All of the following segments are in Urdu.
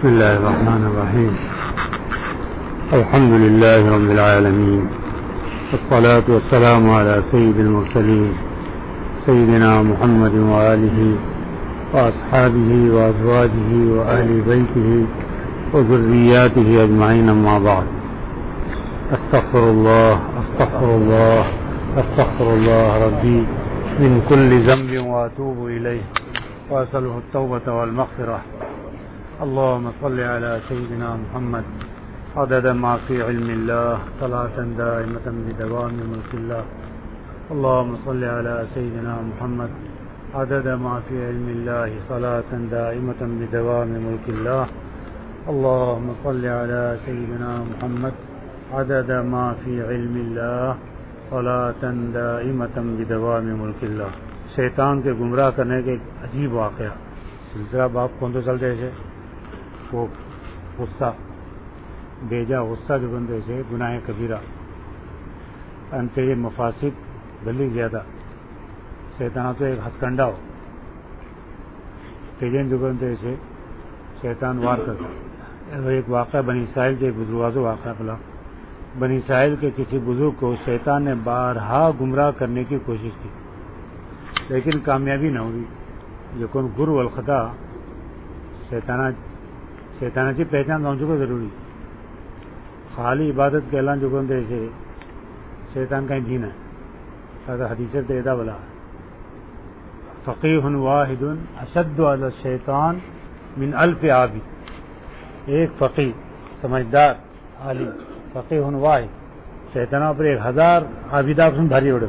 بسم الله الرحمن الرحيم. الحمد لله رب العالمين، والصلاة والسلام على سيد المرسلين سيدنا محمد وآله وأصحابه وأزواجه وأهل بيته وذرياته أجمعين، أما بعد. أستغفر الله أستغفر الله أستغفر الله ربي من كل ذنب وأتوب إليه وأسأله التوبة والمغفرة. اللهم صل على سيدنا محمد عدد ما في علم الله صلاة دائمة بدوام ملك الله. اللهم صل على سيدنا محمد عدد ما في علم الله صلاة دائمة بدوام ملك الله. اللهم صل على سيدنا محمد عدد ما في علم الله صلاة دائمة بدوام ملک اللہ. شیطان کے گمراہ کرنے کے ایک عجیب واقعہ. سلسلہ باپ کون تو چلتے تھے وہ غصہ بیجا غصہ جو بندے سے گناہ کبیرہ انتے مفاسد بلی زیادہ شیطان تو ایک ہتھ کنڈا ہو تیجن جو بندے سے شیطان وار کرتا. ایک واقعہ بنی اسرائیل کے بزرگوں واقعہ پلا. بنی اسرائیل کے کسی بزرگ کو شیطان نے بارہا گمراہ کرنے کی کوشش کی لیکن کامیابی نہ ہوئی. لیکن گر والخطا شیطانہ کی پہچان پہنچو کو ضروری. خالی عبادت کے اعلان جو بندے سے شیطان کا دین ہے. حدیث تیدا بلا فقیہ واحد اشد علی الشیطان من الف عابد. ایک فقیہ سمجھدار عالم فقیہ واحد شیطانہ پر 1000 عابدہ سن بھاری اڑے.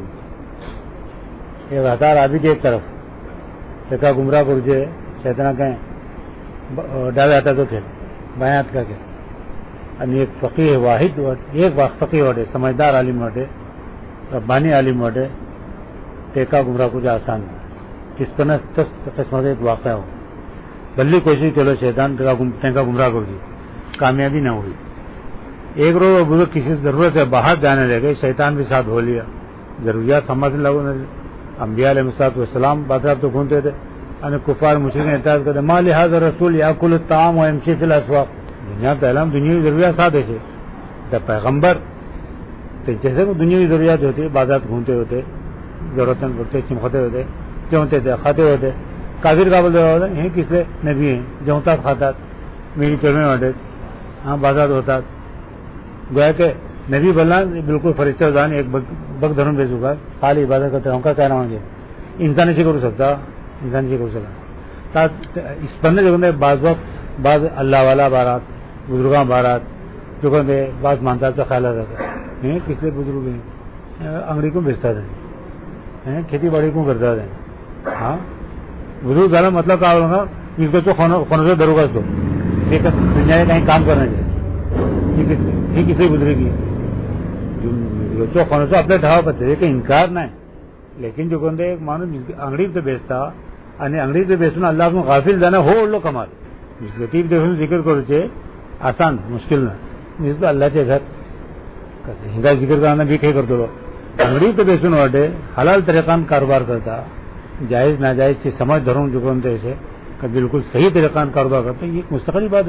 1000 عابد ایک طرف دیکھا گمراہ کر جے شیطانہ کہیں ڈالے آتا تو کھیل بیات کا کھیل. ایک فقیہ واحد ایک فقیہ وٹے سمجھدار عالم وٹے ربانی عالم وٹے ٹیکا گمراہ کچھ آسان ہے. کس پر قسمت ایک واقعہ ہو بلی کوشش کرو شیطان ٹینکا گمراہ کر دی کامیابی نہ ہوئی. ایک روز بزرگ کسی ضرورت سے باہر جانے لگے. شیطان بھی ساتھ ہو لیا. ضروریات سمجھ لگو نہ انبیاء علیہ السلام بادشاہ تو گھومتے تھے. کفار مشرکین اعتراض کرتے ما لهذا الرسول یاکل الطعام ويمشي في الاسواق. دنیا تعلم دنیاوی ضروریات ساتھ ہے جب پیغمبر تو جیسے وہ دنیاوی ضروریات ہوتی بازار گھومتے ہوتے ضرورت پڑتے چمکتے ہوتے جمتے تھے کھاتے ہوتے. کافر کا بولتے ہوتے ہیں کس لیے نبی ہیں جمتا کھاتا میری پیڑ میں وٹے ہاں بازار ہوتا. گویا کہ نبی بلنا بالکل فرشتہ دان ایک بگ دھرم بے چکا خالی عبادت کرتے ہوں کا کہنا ہوں انسان سے کرو سکتا انسان سے کرو سکتا. اس بندے جو بندے بعض وقت بعض اللہ والا بارات بزرگاں بارات جو بندے بعض مانتا تو خیال رہتا ہے کس لیے بزرگ ہیں انگڑی کو بیچتا تھا کھیتی باڑی کو کرتا تھا. ہاں بزرگ والا مطلب کیا ہوگا اس کو تو خونوں سے دروگا تو دنیا میں کہیں کام کرنا چاہیے یہ کسی بزرگ کی جو خونوں سے اپنے ڈھاوا پتے کہ انکار نہ ہے. لیکن جو بندے ایک مانو انگڑی پہ بیچتا انگڑی پہ بیچنا اللہ کو غافل جانا ہو لو کمال لطیف دیکھو ذکر کرو چے آسان مشکل نہ جس تو اللہ کے گھر ہنگا ذکر کرنا بھی کہیں کر دو. انگڑی پہ بیچنے واٹے حلال طریقہ کاروبار کرتا جائز ناجائز کی سمجھ دھروں جو بندے سے بالکل صحیح طریقہ کاروبار کرتا یہ مستقل بات ہے.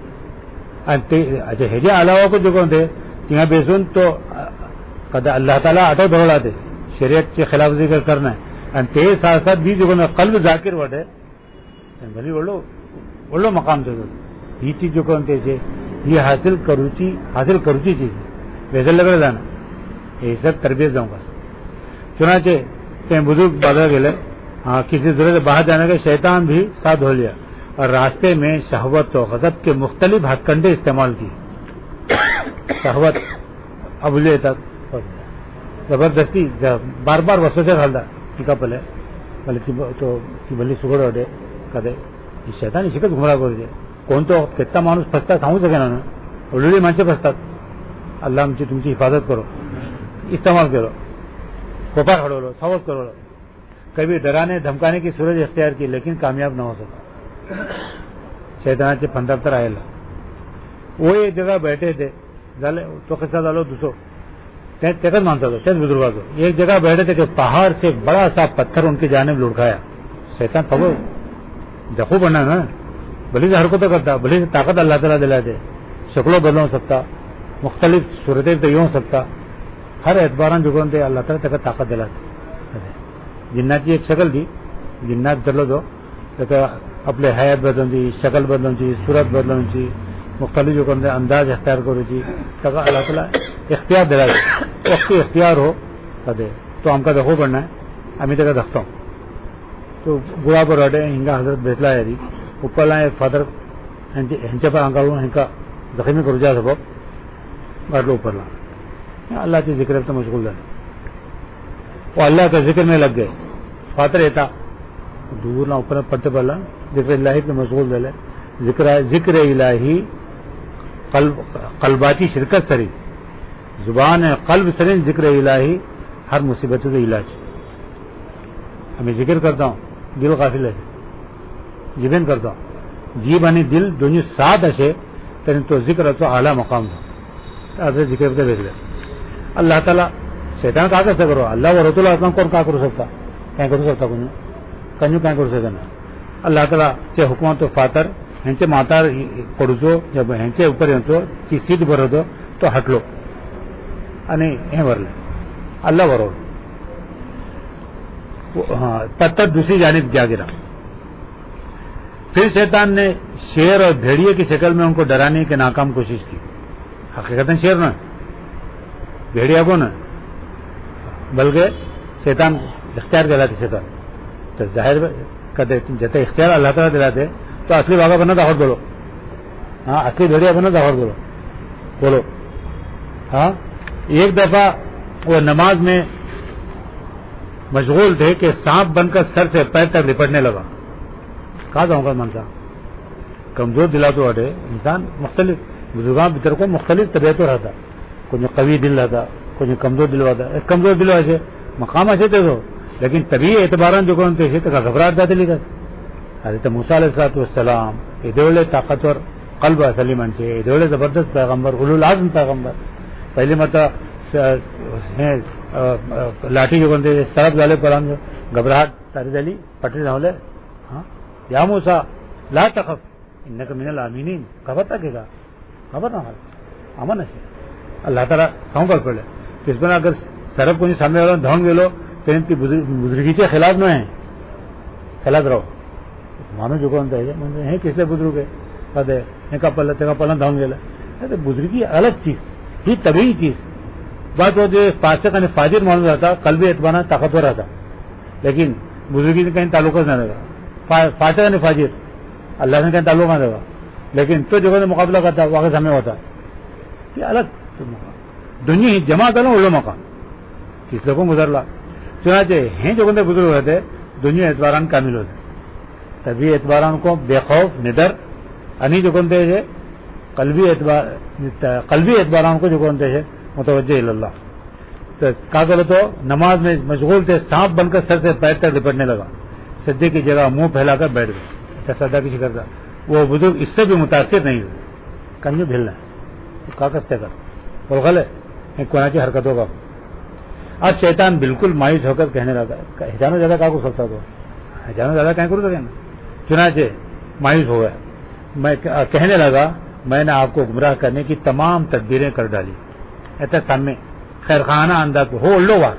اچھا ہجے علاوہ کو جو بندے یہاں بیچون تو اللہ تعالیٰ آٹو دھوڑاتے شریعت کے خلاف ذکر کرنا ہے. تیز ساتھ ساتھ بھی جو قلب ذاکر وٹے بھلی بولو مقام سے یہ چیز جو کون سے یہ حاصل کروچی چیز ویسے لگ رہا جانا یہ سب تربیت دوں گا. چنانچہ کہیں بزرگ بادل گلے ہاں کسی ضرورت سے باہر جانے کا شیطان بھی ساتھ ہو لیا اور راستے میں شہوت و غضب کے مختلف ہتھ کنڈے استعمال کی. شہوت ابلے تک زبردستی بار بار وسو سے ڈالتا ٹھیک پلے بھلے تو بھلی سگڑ اٹے کدے یہ شیطان اسی کا گمراہ کر دے. کون تو کتنا مانوس پھنستا ساموں سکے نا آلریڈی منچے پھنستا. اللہ ہم تم کی حفاظت کرو استعمال کرو کوپا کھڑو لو سوت کرو لو. کبھی ڈرانے دھمکانے کی صورت اختیار کی لیکن کامیاب نہ ہو سکا. شیطان سے پندرتر آئے وہ ایک جگہ بیٹھے تھے تو قصہ ڈالو دوسروں تیکت مانتا تھا شاید بزرگا کو ایک جگہ بیٹھے تھے کہ پہاڑ سے بڑا سا پتھر ان کی جانب لڑکایا. شیطان تھا وہ دخو بنا نا بھلی سے حرکتیں کرتا, بھلی سے طاقت اللہ تعالیٰ دلاتے, شکلوں بدل ہو سکتا, مختلف صورتیں تو ہو سکتا, ہر اعتبار جو کرتے اللہ تعالیٰ تک طاقت دلاتے. جنات کی ایک شکل تھی, جنات چلو تو اپنے حیات بدلتی, شکل بدلتی, صورت بدلتی, مختلف جو کرتے انداز اختیار کرتی, تک اللہ تعالیٰ اختیار دلاتے. وقت اختیار ہو تو ہم کا دکھو پڑنا ہے, ہمیں تک دکھتا ہوں تو گوڑا پر ہٹے ہنگا حضرت بیٹلا ہے اوپر لائیں ایک فادر ہنچے پر ہنگا ہنکا زخمی کو رجا سبب گاڑ اوپر لا اللہ کے ذکر تو مشغول ہے, وہ اللہ کے ذکر میں لگ گئے. فاتر ایتا دور نہ اوپر پڑتے پڑ ذکر الہی پہ مشغول دے ذکر الہی قلباتی شرکت سری زبان قلب سری ذکر الہی ہر مصیبت سے علاج. ہمیں ذکر کرتا ہوں دل غافل ہے, جبین کرتا ہوں جی بانی دل دنیا ساتھ اچھے تین تو ذکر تو اعلیٰ مقام تھا ذکر کرتے دیکھ لے. اللہ تعالیٰ شیطان کا کیسے کرو, اللہ و رسول اللہ کون کا کرو سکتا, کہیں کرو سکتا کنجو کہیں کرو سکتا نا. اللہ تعالیٰ سے حکومت تو فاتر ہنچے ماتار پڑھو جب ہنچے اوپر ہنچو چیز سیدھ بھرو دو تو ہٹ لو نہیں یہ بھر لے اللہ برو. ہاں تب تک دوسری جانب جا گرا. پھر شیطان نے شیر اور بھیڑیے کی شکل میں ان کو ڈرانے کی ناکام کوشش کی. حقیقت شیر نہ بھیڑیا کو نہ بلکہ شیطان اختیار دلاتے. شیطان تو ظاہر کرتے جیسے اختیار اللہ تعالیٰ دلاتے تو اصلی باغا بنا داخل بولو, ہاں اصلی بھیڑیا بنا داخل بولو بولو. ہاں ایک دفعہ وہ نماز میں مشغول تھے کہ سانپ بن کر سر سے پیر تک لپٹنے لگا. کہا جاؤں گا منصا کمزور دلا تو ہٹے انسان مختلف بزرگان بھیتر کو مختلف طبیعتوں رہتا, کچھ قوی دل رہتا, کچھ کمزور دل ہوتا. ایک کمزور دل ایسے مقام ایسے تھے تو لیکن طبی اعتباران جو کون تھے تو گھبراہٹ جاتے لکھا. حضرت موسیٰ علیہ الصلوۃ والسلام ادولے طاقتور قلب سلیمان تھے, ادولے زبردست پیغمبر اولو العزم پیغمبر. پہلی مرتبہ لاٹھی جو بنتے سرب والے پر گھبراہٹ تاری دلی پٹری نہ ہولے. ہاں یا موسیٰ لا تخف انک من الامینین, خبر تک گا خبر نہ امن ہے اللہ تعالیٰ ساؤں کر پڑے. کس بنا اگر سرب کو نہیں سامنے والا دھون گے لو تو ان کی بزرگی کے خلاف نہ ہیں, خلاف رہو مانو جو کون ہے کس لیے بزرگ ہے کا پلن دھون گے بزرگی الگ چیز ہی طبیعی چیز. بات وہ جو فاسق یعنی فاجر معلوم رہتا قلبی اعتبار طاقتور رہتا لیکن بزرگی سے کہیں تعلق نہ رہے گا. فاسق یعنی فاجر اللہ سے کہیں تعلق نہ رہے گا لیکن تو جو مقابلہ کرتا واقع ہمیں ہوتا یہ الگ دنیا ہی جمع کرنا اولو مقام کس لوگوں گزر لا. چنانچہ ہیں جو بندے بزرگ رہتے دنیا اعتباران کامل ہوتے طبی اعتباران کو بے خوف ندر انی جو بندے ہے قلبی اعتباران کو جو بندے ہے متوجہ اللہ. تو کہا کرو تو نماز میں مشغول تھے, سانپ بن کر سر سے پیر تک لپٹنے لگا, سجدے کی جگہ منہ پھیلا کر بیٹھ گئے. سدا کسی کرتا وہ بزرگ اس سے بھی متاثر نہیں ہوئے. کنجو بھیلنا کا کستے کر بول غلط کونا کی حرکتوں کا. اب شیطان بالکل مایوس ہو کر کہنے لگا ہجانو زیادہ کا کو سکتا تو ہجانو زیادہ کہیں کرو سکے نا. چنانچہ مایوس ہو گیا, میں کہنے لگا میں نے آپ کو گمراہ کرنے کی تمام تدبیریں کر ڈالی. ایسا سامنے خیر خانہ انداز ہو لو وار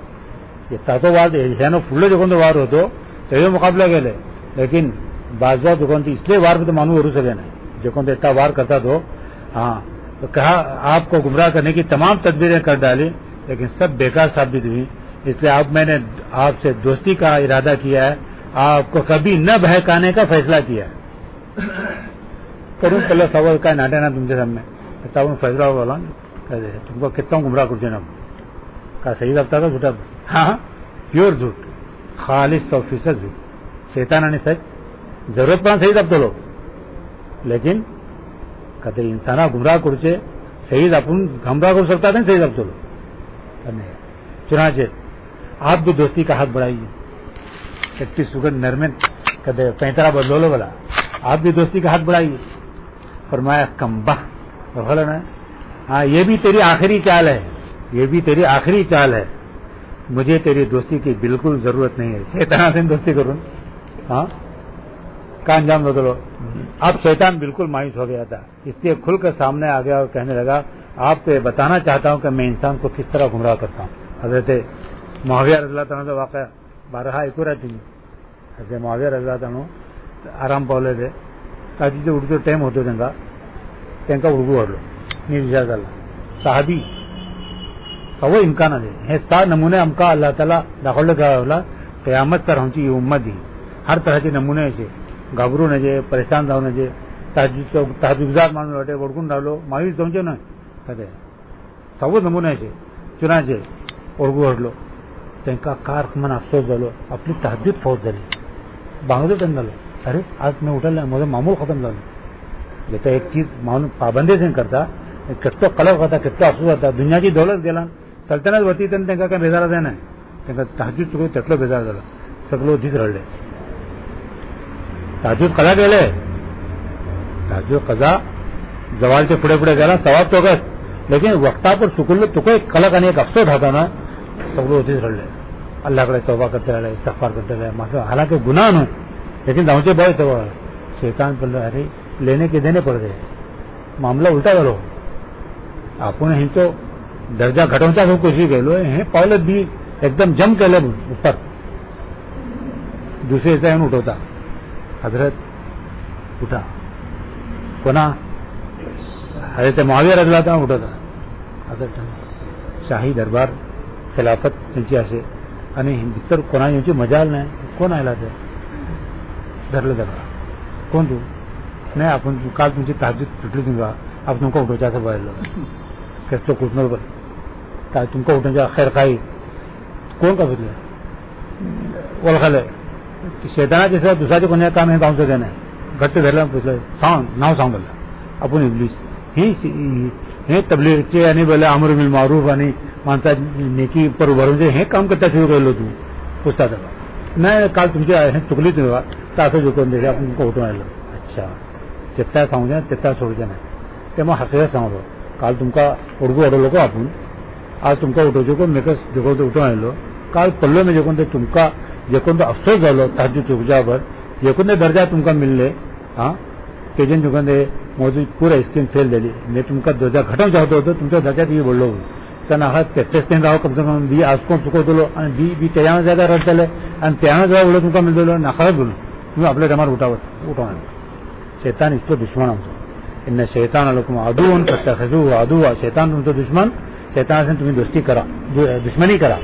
یہ تاتو وار ہجانو فلو جو کون وار ہو تو یہ مقابلہ کے لے لیکن بعض بات جو کون تھی اس لیے وار پہ تو مانو ضرور سکے نا جو کون اتنا وار کرتا تو ہاں تو کہا آپ کو گمراہ کرنے کی تمام تدبیریں کر ڈالی لیکن سب بیکار ثابت ہوئی. اس لیے اب میں نے آپ سے دوستی کا ارادہ کیا ہے, آپ کو کبھی نہ بہکانے کا فیصلہ کیا ہے. کروں پہلے سوال کا ناٹے نا تم سے سب میں فیصلہ بولا تم کو کتنا گمراہ کر دینا کا صحیح رفتہ کا جھوٹا. ہاں پیور جھوٹ خالص 100% جھوٹ. شیطان نے سچ ضرورت پڑا صحیح رفتہ لو لیکن کہتے انسان گمراہ کرچے صحیح اپن گمراہ کر سکتا تھا صحیح رفتہ لو. چنانچہ آپ بھی دوستی کا حق بڑھائیے. 31 سگن نرمن کہتے 35 بدلو لو بلا آپ بھی دوستی کا حق بڑھائیے. فرمایا کم بخت ہاں یہ بھی تیری آخری چال ہے, یہ بھی تیری آخری چال ہے, مجھے تیری دوستی کی بالکل ضرورت نہیں ہے. شیطان سے دوستی کروں ہاں کا انجام بدلو. اب شیطان بالکل مایوس ہو گیا تھا, اس لیے کھل کر سامنے آ گیا اور کہنے لگا آپ کو یہ بتانا چاہتا ہوں کہ میں انسان کو کس طرح گمراہ کرتا ہوں. حضرت معاویہ رضی اللہ تعالیٰ کا واقعہ بارہا ایک رہتی. حضرت معاویہ رضی اللہ تعالیٰ ಆರಾಮ್ ಪೌಲದೆ ಕಾಜಿದ್ದು ಹುಡುಗ ಟೈಮ್ ಹೋದಂಗ ತೆಂಕ ಹುಡುಗು ಹೊರಲು ನೀವು ವಿಚಾರದಲ್ಲ ಸಾಹಬಿ सवो इम्कान है हे सा नमूने हमका अल्लाह ताला दाखल का क़यामत तक हमची ये उम्मत दी हर तरह के नमूने से घबरू न जे परेशान जाओ न जे तहजुदार मानून वाटे ओळखून राहिलो मायूस जाऊन ना कदे सवो नमूने से चुनाचे ओळखू हटलो त्यांका कार मन अफसोस झालो आपली तहज्जुद फौज झाली बांगलो त्यांना झालो अरे आज मैं उठल माझं मामूल खत्म झालं येतं एक चीज मानून पाबंदी से करता कितो कलर होता कितो अफसोस होता दुनियाची दौलत गेला सल्तनत होती तर त्यांना काय बेजार जाय नाही त्यांना तहज्जुद चुकलो त्यातलं बेजार झालं सगळं धीच रडले तहज्जुद कदा गेले तहज्जुद कदा जवालच्या पुढे पुढे गेला सवाब तो गस लेकिन वक्ता पर चुकलो तुको एक कलक आणि एक अफसोस होता ना सगळं धीच रडले अल्लाहकडे तौबा करते रहे इस्तगफार करते रहे माफी हालांकि गुनाह न लेकिन दावचे बड़े तो शैतान बोल अरे लेने के देने पड़ गए मामला उल्टा करो आपण हे तो दर्जा घटवण्याचा कोशिश केलो हे पावलं दी एकदम जम केलं ऊपर दुसरे येऊन उठवता हजरत उठा कोणा अरे ते मुआविया रजला होता उठवता हजरत शाही दरबार खिलाफत त्यांची असे आणि इतर कोणा यांची मजाल नाही कोण आला ते धरलं दरबार कोण तू नाही आपण काल तुमची तहज्जुद तुटली तुमका आप तुमका उठवायचं असं पाहिलं कसं कुठनं काय तुमका उठवायचं खैर काही कोण का बघलं ओळखालं शैतानाच्या शिवाय दुसऱ्याचे कोणी काम हे गावचं काय नाही घट्ट धरलं पुसलं सांग नाव सांगलं आपण इब्लीस हे तबलीगचे आणि बोले अमर बिल मारूफ आणि माणसा नेकी पर उभारून हे काम करता सुरू केलं तू पुस्तकात नाही काल तुमची हे चुकली तुम्ही तर असं झुकून दिले आपण तुमका उठून आलं अच्छा तेत्ता सांगू तेत्ता सोडूचे नाही तेव्हा हसऱ्या सांगलो काल तुमका उडगू अडवलो को आपण आज तुमका उठवचो को मेकच जेकोण ते उठून आलो काल पडलो मी जेकोण ते तुमका जेकोण तो अफसोस झालो तहज्जुद चुकजावर जेकोण ते दर्जा तुमका मिळले हा तेजन जेकोण ते मोदी पूरा स्कीम फेल झाली मी तुमका दर्जा घटवून चाहतो होतो तुमच्या दर्जात मी बोललो त्यांना हा तेच ते राहो कम से कम बी आज कोण चुकवतो आणि बी त्याच्यानं ज्यादा रद्द झाले आणि त्यानं जेव्हा बोललो तुमका मिळतो नाकारत बोललो तुम्ही आपल्या जमात उठवून शैतान इसको दुश्मन आमचं इन शैतान लकुम अदुवन फत्तखिजुहु अदुवा शैतान तुमचं दुश्मन शैतानासे तुम्ही दोस्ती करा दुश्मनी करा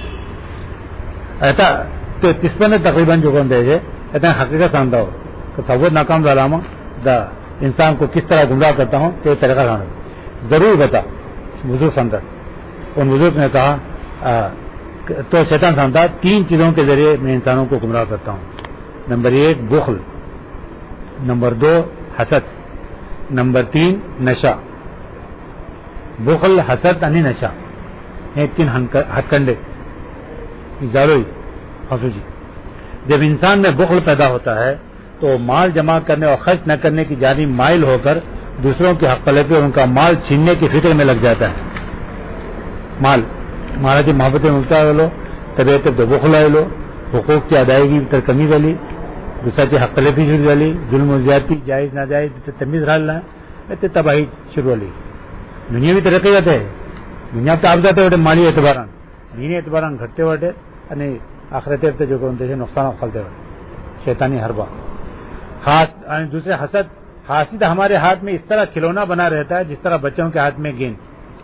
ऐसा तो तिसपन तकरीबन जो कौन दे ऐसा हकीकत समझा हो तो तवज्जो नाकाम झाला मग इंसान को किस तरह गुमराह करता हूँ तो तरीका समझ जरूर बता बुजुर्ग समझा उन बुजुर्ग ने कहा तो शैतान समझा 3 चीजों के जरिए मैं इंसानों को गुमराह करता हूँ नंबर 1 बुख्ल नंबर 2 हसद नंबर 3 नशा बुखल हसद आणि नशा हे 3 हथकंडे जालोई हसूजी जब इंसान में बुखल पैदा होता है तो माल जमा करने और खर्च न करने की जानी माइल होकर दूसरों के हक तलबी और उनका माल छीनने की फिक्र में लग जाता है माल मालाची मोहब्बत उलटा आलो तबियत तो बुखल आलो हुकूक की अदायगी तर कमी झाली दुसऱ्याची हक तलबी सुरू झाली जुल्म ज्याती जायज नाजायज तमीज राहिला नाही ते तबाही सुरू झाली दुनिया भी तरक्की जाते दुनिया तर आप जाते वाटे माली एतबारान दीनी एतबारान घटते वाटे आणि आखिरत जो करून त्याचे नुकसान फलते वाटे शैतानी हरबा हाथ और दूसरे हसद हासिद हमारे हाथ में इस तरह खिलौना बना रहता है जिस तरह बच्चों के हाथ में गेंद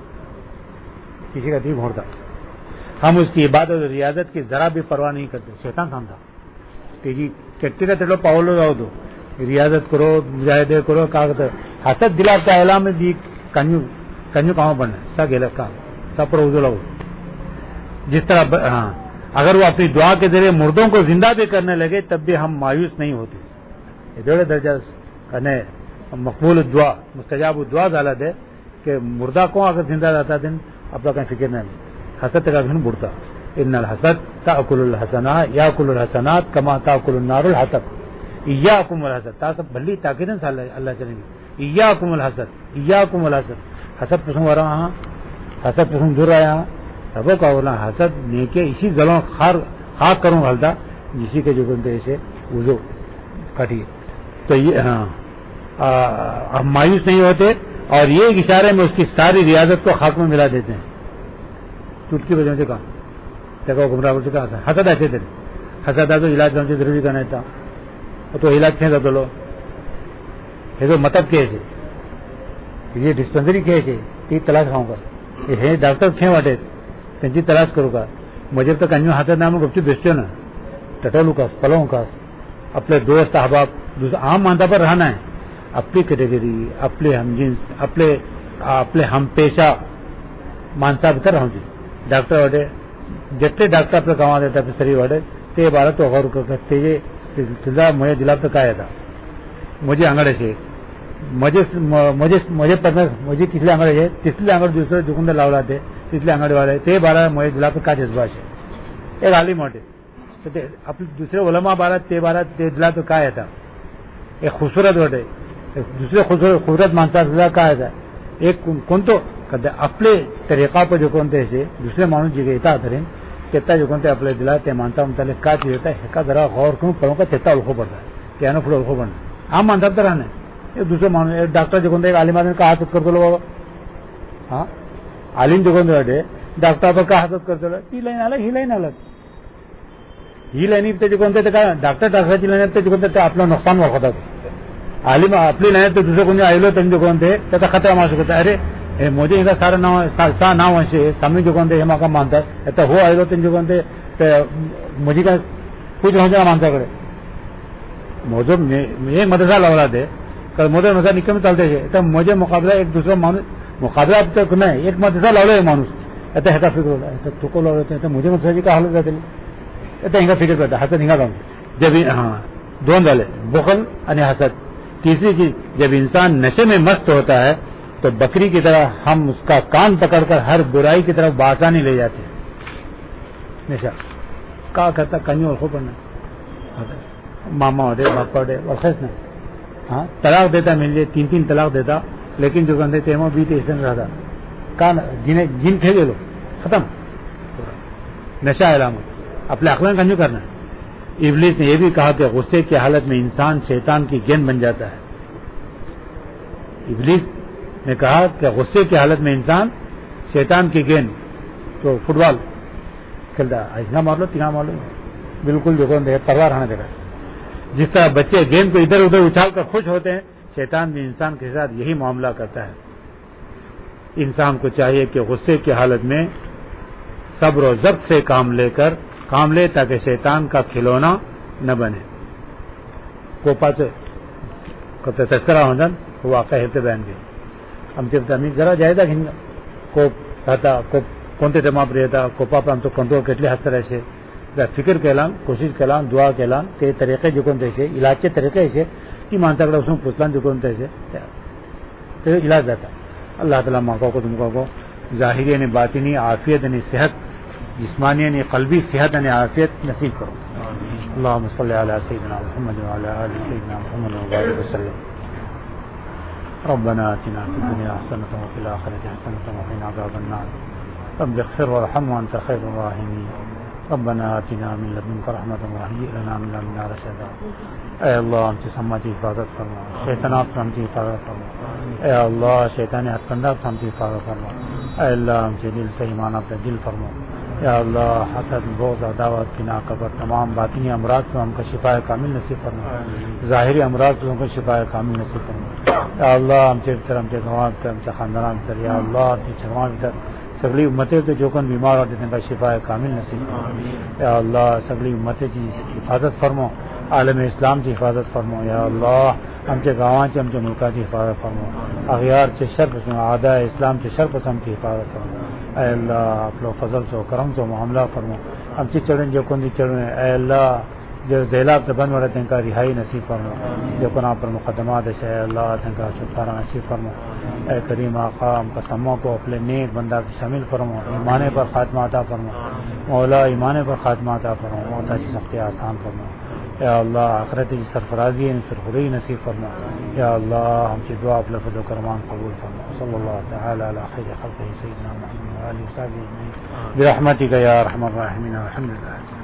किसी का दिल घोड़ता हम उसकी इबादत और रियाजत की जरा भी परवाह नहीं करते शैतान समझा तेजी केट्टीला तेडो पावलो जाओ तो रियाजत करो मुजाहिदे करो का हसद दिला का एला में दी कन्यू कहाँ बनना सा गेला काम सा पर उजला जिस तरह हाँ अगर वो अपनी दुआ के जरिए मुर्दों को जिंदा भी करने लगे तब भी हम मायूस नहीं होते एवढे दर्जा कने मकबूल दुआ मुस्तजाब दुआ झाला दे कि मुर्दा को अगर जिंदा रहता दिन आपला काही फिक्र नाही हसद का घेऊन बुडता इन्नल हसद ताकुलुल हसनात याकुलुल हसनात कमा ताकुलुन नारुल हसद इय्याकुमुल हसद तास भल्ली ताकीदन झालं अल्लाह चलेंगे इय्याकुमुल हसद हसद पासून वर हा हसद पासून दूर आया सबो का बोला हसद नेके इसी जलों खाक करून घालता जिसी के जो बनते ऐसे उजो काटी تو یہ ہم مایوس نہیں ہوتے اور یہ ایک اشارے میں اس کی ساری ریاضت کو خاک میں ملا دیتے ہیں. چٹکی بجے سے کہا دیکھو گمراہ سے کہا تھا حسد ایسے تھے حسد تو علاج ہم سے ضروری کرنا تھا تو علاج کھینچا تو لو یہ تو مطلب کیسے یہ ڈسپینسری کیسے تی تلاش کھاؤں گا یہ ڈاکٹر کھیں واٹے تینچی تلاش کروں گا مجھے تو کنجو ہاتھ نام گپچی بیچتے نا ٹٹولوں کا پلوں کا اپنے دوست احباب عام ماندہ پر رہنا ہے اپنی کیٹیگری اپنے ہم جنس اپنے ہم پیشہ مانسا بھر رہا جی ڈاکٹر واٹے جتنے ڈاکٹر اپنے کما دیتا اپنے شریر واٹے تے بارہ تو غور کرتے مجھے دلا تو کہا تھا مجھے انگڑے سے مجھے تیسرے انگڑے ہے تیسرے انگڑ دوسرے دکندر لاولا تھے تیسرے انگڑ والے تے بارہ مجھے دلا تو کا جذبہ ہے ایک عالم ہوتے اپنے دوسرے علماء بارہ تے بارہ تے دلا تو کہا تھا ایک خوبصورت ہوتے دوسرے خوبصورت مانسا دلا کہا تھا ایک کون تو اپنے طریقہ پہ جو کون تھے دوسرے مانو جی کے اطاعت کریں تیتا جو کون اپنے دلا تے مانتا متعلق کا چیز ہوتا ہے ذرا غور کروں پڑھوں کا تیتا الخو پڑتا ہے کیا پھر الخو پڑنا عام مانتا تو رہنا ہے دوسرے مانو ڈاکٹر جو کون ایک عالم آدمی کا حاصل کر دو لوگ ہاں عالم جو کون بیٹھے ڈاکٹر پر کا حاصل کر دو ہی لائن الگ ہی لائن جو کون ڈاکٹر ڈاکٹر جو کون اپنا نقصان ہوا ہوتا عالم اپنی لائن تو دوسرے کون آئلو تم جو کون تھے خطرہ مار سکتا ہے ارے مجھے ان کا سارا نام سے سامنے جو کون تھے ہم کا مانتا ہے ہو آئلو تم جو کون تھے مجھے کا کچھ ہو جانا مانتا کرے مجھے ایک مدرسہ لولا تھے مدر مدرسہ نکل میں چلتے تھے تو مجھے مقابلہ ایک دوسرا مانوس مقابلہ اب تک نہیں ایک مدرسہ لولا ہے مانوس ایسا ہیتا فکر ہوتا ہے تو کو لوڑتے ہیں تو مجھے مدرسہ جی کا حالت رہتے ایسا ہنگا فکر کرتا ہے حسد ہنگا کام جب ہاں دونوں ڈالے بخل یعنی حسد. تیسری چیز جب انسان نشے میں مست ہوتا ہے تو بکری کی طرح ہم اس کا کان پکڑ کر ہر برائی کی طرف بآسانی لے جاتے ہیں. نشا کا کرتا کنیوں کو پڑھنا ماما ہوتے باپا ہوتے اور خیس نہ ہاں طلاق دیتا مل جائے 3 طلاق دیتا لیکن جو کہتے تیمو بھی تو رہتا کان جن تھے لو ختم نشہ علامت اپنے عقل کنجو کرنا. ابلیس نے یہ بھی کہا کہ غصے کی حالت میں انسان شیطان کی گیند بن جاتا ہے. ابلیس نے کہا کہ غصے کی حالت میں انسان شیطان کی گیند تو فٹ بال کھیلتا ہے اتنا مار لو تنا مار لو بالکل جو پرواہ رہنا دیکھا. جس طرح بچے گیند کو ادھر ادھر اچھال کر خوش ہوتے ہیں شیطان بھی انسان کے ساتھ یہی معاملہ کرتا ہے. انسان کو چاہیے کہ غصے کی حالت میں صبر و ضبط سے کام لے تاکہ شیطان کا کھلونا نہ بنے. کوپا سے تذکرہ ہو جان وہ واقع ہے بہن کے ہم جب تمہیں ذرا جائے گا گھنگا کوپ رہتا کون سے جمع رہتا کوپا پر ہم تو کنٹرول کتنے حد طرح سے فکر کے اعلان کوشش کے اعلان دعا کے اعلان کے طریقے جو کون سے علاج کے طریقے ایسے کہ مانتا کر اس میں پوچھلان جو کون سے علاج رہتا. اللہ تعالیٰ موقع کو تم کو ظاہری یعنی باطنی عافیت یعنی صحت جسمانی یعنی قلبی صحت یعنی عافیت نصیب کرو. اللہم صلی علی سیدنا محمد وعلی آل سیدنا محمد وبارک وسلم. ربنا آتنا فی الدنیا حسنۃ وفی الآخرۃ حسنۃ وقنا عذاب النار. رب اغفر وارحم وانت خیر الراحمین. ربنا آتنا من لدنک رحمۃ وہیئ لنا من امرنا رشدا. اے اللہ ہم سے سماج کی حفاظت فرما شیطانات سے ہم سے حفاظت فرما. اے اللہ شیطانی ہتھ کنڈا سے ہم سے حفاظت فرما. اے اللہ ہم سے دل سے ایمان اپنے دل فرما. یا اللہ حسد بغض عداوت کینہ کبر تمام باطنی امراض سے ہم کو شفا کامل نصیب فرما. ظاہری امراض سے ہم کو شفا کامل نصیب فرما. یا اللہ ہم سے گواہ ہم سے خاندان یا اللہ ہم سگلی امتیں تو جو کن بیمار ہوتے ہیں کا شفا کامل نصیب فرما. یا اللہ سگلی امتیں کی حفاظت فرما. عالم اسلام کی حفاظت فرما. یا اللہ ہم سے گاواں سے ہم سے ملکہ کی حفاظت فرما. اغیار سے شر اعداء اسلام سے شر پسند کی حفاظت فرما. اے اللہ آپ لوگ فضل سے کرم سے معاملہ فرما. ہم سے چڑھیں جو کن چڑھیں اے اللہ جو ذیلاب سے بند رہتے ہیں کا رہائی نصیب فرما. جو کن آپ پر مقدمات ہے اے اللہ ان کا چھٹکارا نصیب فرما. اے کریم آقا ہم قسموں کو اپنے نیک بندہ کی شامل فرما. ایمان پر خاتمہ عطا فرما. مولا ایمان پر خاتمہ عطا فرما. موت کی سختی آسان فرما. یا اللہ آخرت کی سرفرازی سرخری نصیب فرما. یا اللہ ہم سے دعا اپنے فضل و کرمان قبول فرما. صلی اللہ تعالی علی خیر خلقہ سیدنا محمد و آلہ و صحبہ اجمعین برحمتک یا ارحم الراحمین. الحمدللہ.